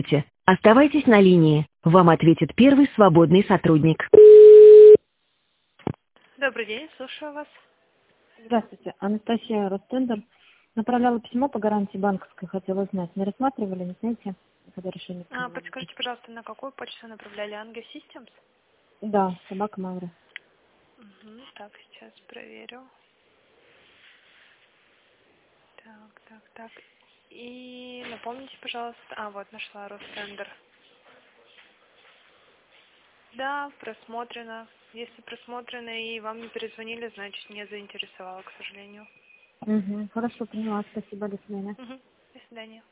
Оставайтесь на линии. Вам ответит первый свободный сотрудник. Добрый день, слушаю вас. Здравствуйте, Анастасия Ростендер. Направляла письмо по гарантии банковской, хотела узнать. Не рассматривали, не знаете, когда решение приняли? Подскажите, пожалуйста, на какую почту направляли? Ангел Systems? Да, собака Мавра. Так, сейчас проверю. Так. И напомните, пожалуйста. Вот, нашла Ростендер. Да, просмотрено. Если просмотрено и вам не перезвонили, значит, не заинтересовало, к сожалению. Хорошо, поняла. Спасибо, до свидания. До свидания.